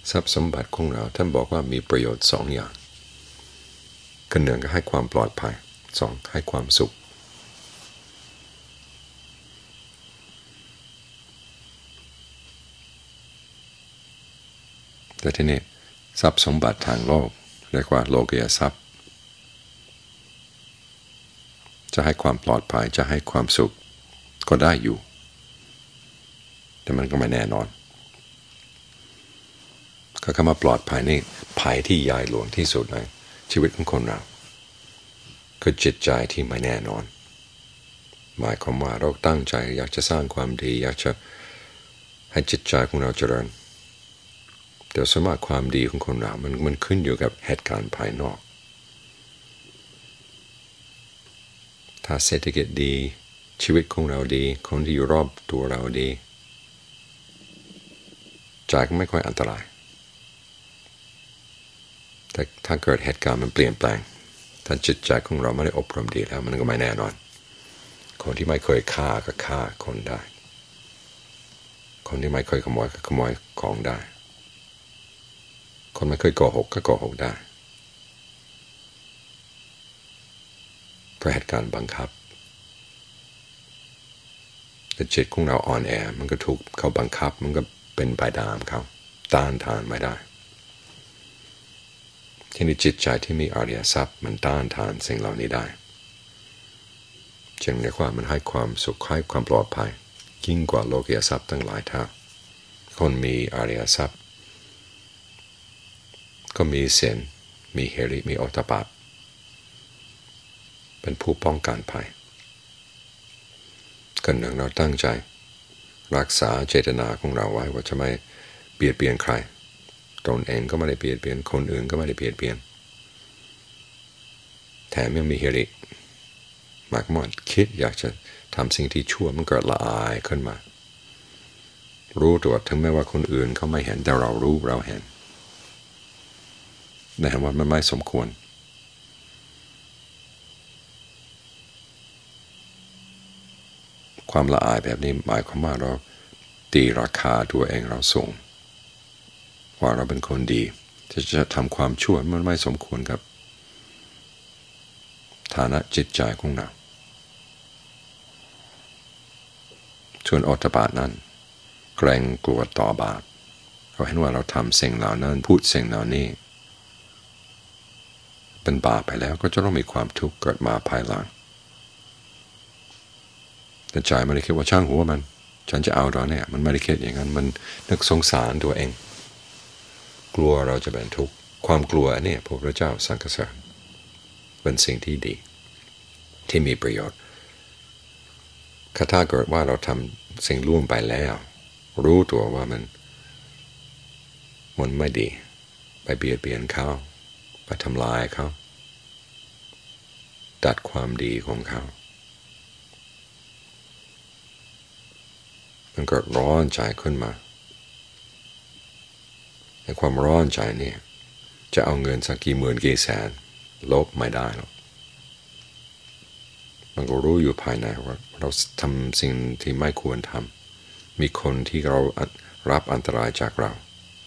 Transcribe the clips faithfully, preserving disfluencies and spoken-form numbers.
ทรัพย์สมบัติของเราท่านบอกว่ามีประโยชน์สองอย่างคือหนึ่งก็ให้ความปลอดภัยสองให้ความสุขแต่ที่นี่ทรัพย์สมบัติทางโลกเรียกว่าโลกียทรัพย์จะให้ความปลอดภัยจะให้ความสุขก็ได้อยู่แต่มันก็ไม่แน่นอนก็คำว่าปลอดภัยนี่ภัยที่ใหญ่หลวงที่สุดในชีวิตของคนเราคือจิตใจที่ไม่แน่นอนหมายความว่าเราตั้งใจอยากจะสร้างความดีอยากจะให้จิตใจของเราเจริญแต่สมมติความดีของคนเรามันมันขึ้นอยู่กับเหตุการณ์ภายนอกถ้าเศรษฐกิจดีชีวิตของเราดีคนที่อยู่รอบตัวเราดีใจก็ไม่ค่อยอันตรายแต่ถ้าเกิดเหตุการณ์มันเปลี่ยนแปลงถ้าจิตใจของเราไม่ได้อบรมดีแล้วมันก็ไม่แน่นอนคนที่ไม่เคยฆ่าก็ฆ่าคนได้คนที่ไม่เคยขโมยก็ขโมยของได้คนไม่เคยโกหกก็โกหกได้เพราะเหตุการณ์บังคับแต่จิตของเราอ่อนแอมันก็ถูกเขาบังคับมันก็เป็นไปตามเขาต้านทานไม่ได้ที่นี่จิตใจที่มีอริยทรัพย์มันต้านทานสิ่งเหล่านี้ได้จึงเรียกว่ามันให้ความสุขให้ความปลอดภัยยิ่งกว่าโลกียทรัพย์ตั้งหลายเท่าคนมีอริยทรัพย์ก็มีศีลมีหิริมีโอตตัปปะเป็นผู้ป้องกันภัยกันหนึ่งเราตั้งใจรักษาเจตนาของเราไว้ว่าจะไม่เบียดเบียนใครตนเองก็ไม่ได้เบียดเบียนคนอื่นก็ไม่ได้เบียดเบียนแถมยังมีหิริหมายความว่าคิดอยากจะทำสิ่งที่ชั่วมันเกิดละอายขึ้นมารู้ตัวถึงแม้ว่าคนอื่นเขาไม่เห็นแต่เรารู้เราเห็นแต่ว่ามันไม่สมควรความละอายแบบนี้หมายความว่าเราตีราคาตัวเองเราสูงว่าเราเป็นคนดีที่จะทำความชั่วมันไม่สมควรกับฐานะจิตใจของเราส่วนโอตตัปปะนั้นเกรงกลัวต่อบาปเราเห็นว่าเราทำสิ่งเหล่านั้นพูดสิ่งเหล่านี้เป็นบาปไปแล้วก็จะต้องมีความทุกข์เกิดมาภายหลังแต่ใจไม่ได้คิดว่าช่างหัวมันฉันจะเอาตอนนี้มันไม่ได้คิดอย่างนั้นมันนึกสงสารตัวเองกลัวเราจะเป็นทุกข์ความกลัวเนี่ยพระพุทธเจ้าสรรเสริญเป็นสิ่งที่ดีที่มีประโยชน์ถ้าเกิดว่าเราทำสิ่งล่วงไปแล้วรู้ตัวว่ามันมันไม่ดีไปเบียดเบียนเขาไปทำลายเขาตัดความดีของเขามันก็ร้อนใจขึ้นมาในความร้อนใจเนี่ยจะเอาเงินสักกี่หมื่นกี่แสนลบไม่ได้หรอกมันก็รู้อยู่ภายในว่าเราทำสิ่งที่ไม่ควรทำมีคนที่เรารับอันตรายจากเรา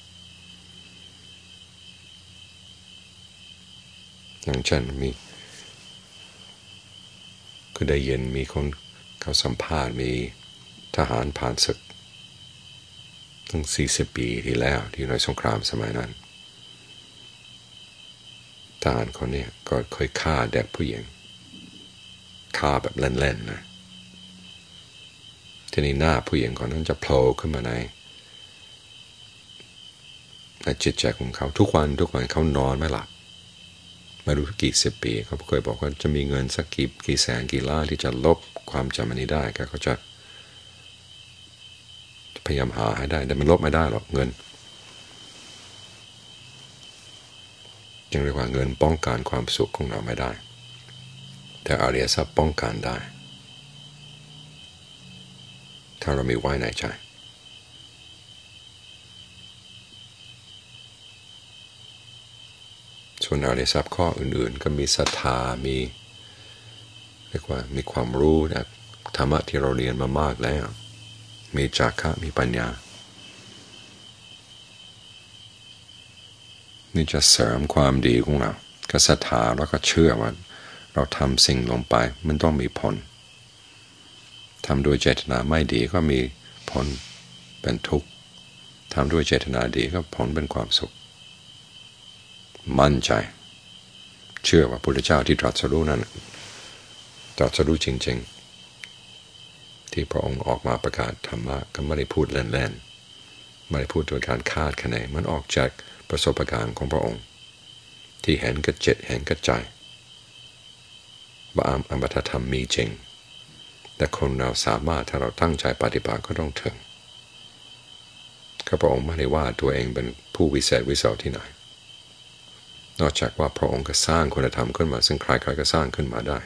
อย่างเช่นมีคือได้ยินมีคนเขาสัมภาษณ์มีทหารผ่านศึกตั้งสี่สิบปีที่แล้วที่ในสงครามสมัยนั้นทหารคนนี้ก็เคยฆ่าเด็กผู้หญิงฆ่าแบบเล่นๆนะทีนี้หน้าผู้หญิงคนนั้นจะโผล่ขึ้นมาในในจิตใจของเขาทุกวันทุกวันเขานอนไม่หลับไม่รู้กี่สิบปีเขาเคยบอกว่าจะมีเงินสักกี่กี่แสนกี่ล้านที่จะลบความจำอันนี้ได้เขาจะพยายามหาให้ได้แต่มันลบไม่ได้หรอกเงินยังเรียกว่าเงินป้องกันความสุขของเราไม่ได้แต่อริยทรัพย์ป้องกันได้ถ้าเรามีไว้ในใจส่วนอริยทรัพย์ข้ออื่นๆก็มีศรัทธามีเรียกว่ามีความรู้นะธรรมะที่เราเรียนมามากแล้วมีจาคะมีปัญญานี่จะเสริมความดีของเราก็ศรัทธาแล้วก็เชื่อว่าเราทำสิ่งลงไปมันต้องมีผลทำด้วยเจตนาไม่ดีก็มีผลเป็นทุกข์ทำด้วยเจตนาดีก็ผลเป็นความสุขมั่นใจเชื่อว่าพระพุทธเจ้าที่ตรัสรู้นั้นตรัสรู้จริงๆที่พระองค์ออกมาประกาศธรรมะก็ไม่ได้พูดเล่นๆไม่ได้พูดโดยการคาดคะเนมันออกจากประสบการณ์ของพระองค์ที่เห็นกับจิตเห็นกับใจว่าอมตะธรรมมีจริงแต่คนเราสามารถถ้าเราตั้งใจปฏิบัติก็ต้องถึงข้าพระองค์ไม่ได้ว่าตัวเองเป็นผู้วิเศษวิโสที่ไหนนอกจากว่าพระองค์ก็สร้างคุณธรรมขึ้นมาซึ่งใครๆก็สร้างขึ้นมาได้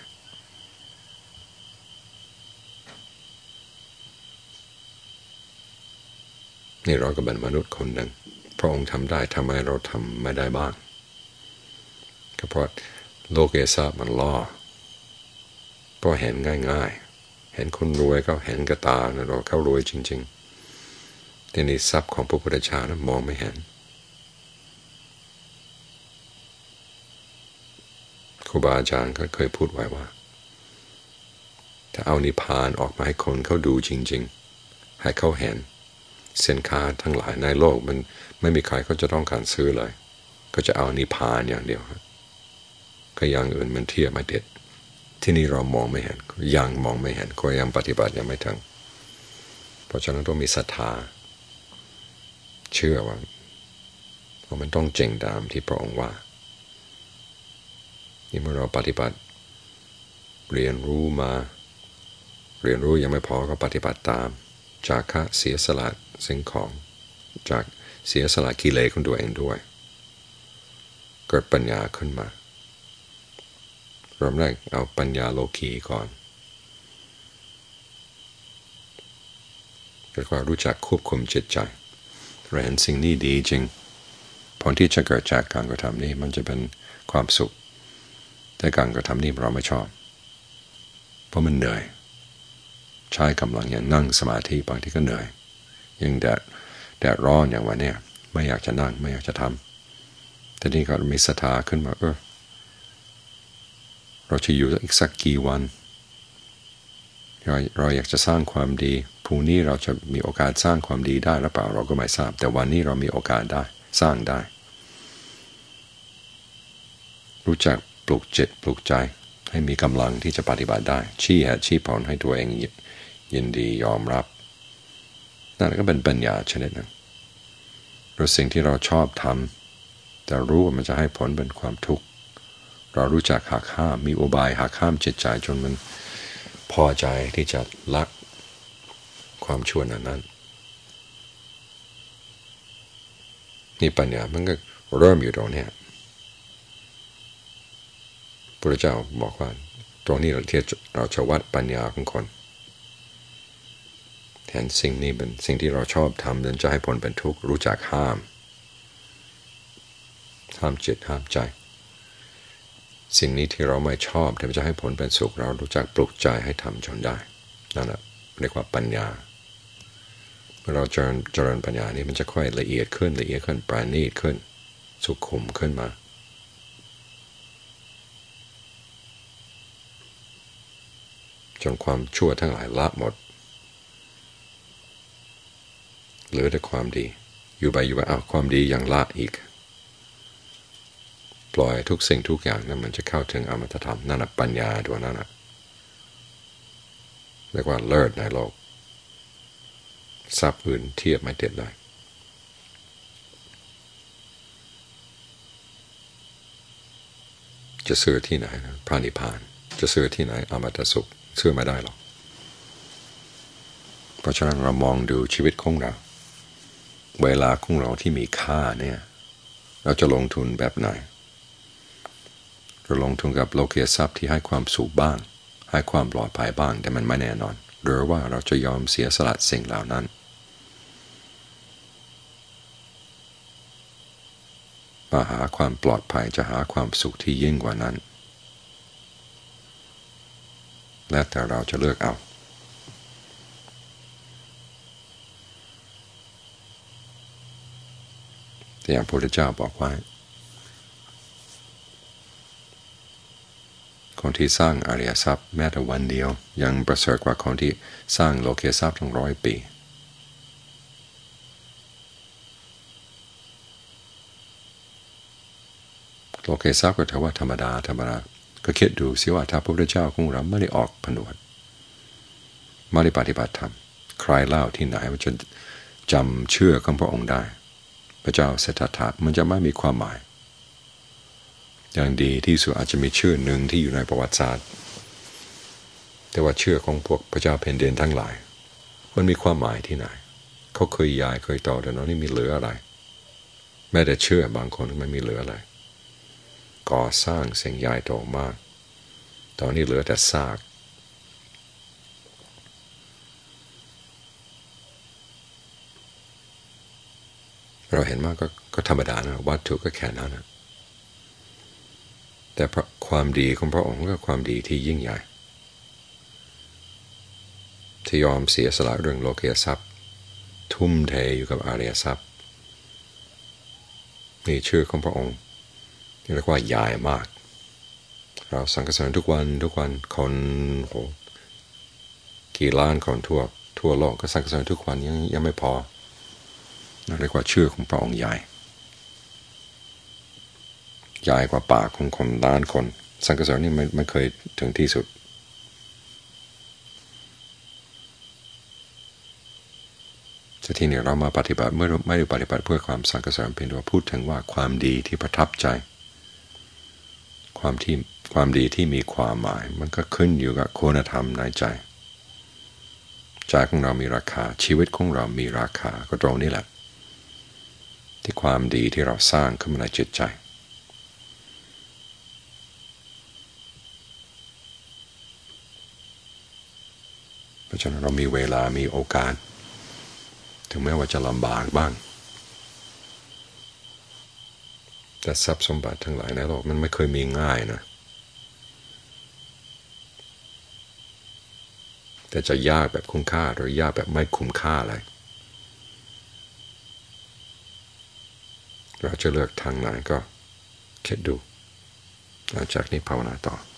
นี่เราก็เป็นมนุษย์คนหนึ่งพระองค์ทำได้ทำไมเราทำไม่ได้บ้างก็เพราะโลกเอซามันล่อเพราะเห็นง่ายๆเห็นคนรวยก็เห็นกระตานะเราเขารวยจริงๆแต่ในทรัพย์ของพระพุทธเจ้านะมองไม่เห็นครูบาอาจารย์ก็เคยพูดไว้ว่าถ้าเอานิพพานออกมาให้คนเขาดูจริงๆให้เขาเห็นสินค้าทั้งหลายในโลกมันไม่มีใครเขาจะต้องการซื้อเลยก็จะเอานิพพานอย่างเดียวก็อย่างอื่นมันเทียบไม่เด็ดที่นี่เรามองไม่เห็นยังมองไม่เห็นก็ยังปฏิบัติยังไม่ถึงเพราะฉะนั้นต้องมีศรัทธาเชื่อว่าเพราะมันต้องเจริงตามที่พระองค์ว่านี่เมื่อเราปฏิบัติเรียนรู้มาเรียนรู้ยังไม่พอก็ปฏิบัติตามจากค่าเสียสละสิ่งของจากเสียสละกิเลสของตัวเองด้วยเกิดปัญญาขึ้นมาเริ่มแรกเอาปัญญาโลกีก่อนเรียกว่ารู้จักควบคุมจิตใจเห็นสิ่งนี้ดีจริงผลที่จะเกิดจากการกระทำนี้มันจะเป็นความสุขแต่การกระทำนี้เราไม่ชอบเพราะมันเหนื่อยใช้กำลังอย่างนั่งสมาธิบางทีก็เหนื่อยยิ่งแดดแดดร้อนอย่างวันนี้ไม่อยากจะนั่งไม่อยากจะทำแต่นี่ก็มีศรัทธาขึ้นมาเออเราจะอยู่อีกสักกี่วันเราเราอยากจะสร้างความดีพรุ่งนี้เราจะมีโอกาสสร้างความดีได้หรือเปล่าเราก็ไม่ทราบแต่วันนี้เรามีโอกาสได้สร้างได้รู้จักปลุกจิตปลุกใจให้มีกำลังที่จะปฏิบัติได้ชี้เหตุชี้ผลให้ตัวเองยินดียอมรับนั่นก็เป็นปัญญาชนิดหนึ่งเราสิ่งที่เราชอบทำแต่รู้ว่ามันจะให้ผลเป็นความทุกข์เรารู้จักหักห้ามมีอุบายหักห้ามจิตใจจนมันพอใจที่จะละความชั่วนั้นนั้นนี่ปัญญามันก็เริ่มอยู่ตรงนี้พระเจ้าบอกว่าตรงนี้เราที่เราจะวัดปัญญาของคนเห็นสิ่งนี้เป็นสิ่งที่เราชอบทำนั้นจะให้ผลเป็นทุกข์รู้จักห้ามห้ามจิตห้ามใจสิ่งนี้ที่เราไม่ชอบแต่จะให้ผลเป็นสุขเรารู้จักปลุกใจให้ทำจนได้นั่นแหละเรียกว่าปัญญาเมื่อเราเจริญเจริญปัญญานี้มันจะค่อยละเอียดขึ้นละเอียดขึ้นปราณีตขึ้นสุขุมขึ้นมาจนความชั่วทั้งหลายละหมดเหลือแต่ความดีอยู่ไปอยู่ไปเอาความดีอย่างละอีกปล่อยทุกสิ่งทุกอย่างนั้นมันจะเข้าถึงอมตะธรรมนั่นแหละปัญญาตัวนั้นนะเรียกว่าเลิศในโลกทรัพย์อื่นเทียบไม่ติดเลยจะซื้อที่ไหนนะพระนิพพานจะซื้อที่ไหนอมตะสุขซื้อไม่ได้หรอกเพราะฉะนั้นเรามองดูชีวิตของเราเวลาของเราที่มีค่าเนี่ยเราจะลงทุนแบบไหนเราลงทุนกับโลกียทรัพย์ที่ให้ความสุขบ้างให้ความปลอดภัยบ้างแต่มันไม่แน่นอนหรือว่าเราจะยอมเสียสละสิ่งเหล่านั้นมาหาความปลอดภัยจะหาความสุขที่ยิ่งกว่านั้นและแต่เราจะเลือกเอาแต่อย่างพระพุทธเจ้าบอกว่าคนที่สร้างอริยทรัพย์แม้แต่วันเดียวยังประเสริฐกว่าคนที่สร้างโลกียทรัพย์ทั้งร้อยปีโลกียทรัพย์ก็ถือว่าธรรมดาธรรมดาก็คิดดูสิว่าถ้าพระพุทธเจ้าของเราไม่ได้ออกผนวดไม่ได้ปฏิบัติธรรมใครเล่าที่ไหนว่าจะจำเชื่อของพระองค์ได้พระเจ้าสิทธัตถะมันจะไม่มีความหมายอย่างดีที่สุดอาจจะมีชื่อหนึ่งที่อยู่ในประวัติศาสตร์แต่ว่าเชื่อของพวกพระเจ้าแผ่นดินทั้งหลายมันมีความหมายที่ไหนเขาเคยย้ายเคยต่อแต่น้อยนี่มีเหลืออะไรแม้แต่เชื่อบางคนไม่มีเหลืออะไรก่อสร้างสิ่งใหญ่โตมากตอนนี้เหลือแต่ซากเราเห็นมาก ก, ก็ธรรมดานะวัตถุก็แค่นั้นนะแต่ความดีของพระองค์ก็ความดีที่ยิ่งใหญ่ที่ยอมเสียสละเรื่องโลกียทรัพย์ทุ่มเทอยู่กับอริยทรัพย์นี่ชื่อของพระองค์เรียกว่าใหญ่มากเราสรรเสริญทุกวันทุกวันคนโหกี่ล้านคนทั่วทั่วโลกก็สรรเสริญทุกวันยังยังไม่พอเรียกว่าชื่อของพระองค์ใหญ่ใหญ่กว่าปากของคนล้านคนสรรเสริญนี่ไม่ไม่เคยถึงที่สุดแต่ที่นี่เรามาปฏิบัติเมื่อไม่ได้ปฏิบัติเพื่อความสรรเสริญเพียงแต่ว่าพูดถึงว่าความดีที่ประทับใจความที่ความดีที่มีความหมายมันก็ขึ้นอยู่กับคุณธรรมในใจใจของเรามีราคาชีวิตของเรามีราคาก็ตรงนี้แหละที่ความดีที่เราสร้างขึ้นมาในจิตใจเพราะฉะนั้นเรามีเวลามีโอกาสถึงแม้ว่าจะลำบากบ้างแต่ทรัพย์สมบัติทั้งหลายในโลกมันไม่เคยมีง่ายนะแต่จะยากแบบคุ้มค่าหรือยากแบบไม่คุ้มค่าอะไรเราจะเลือกทางไหนก็คิดดูหลังจากนี้ภาวนาต่อ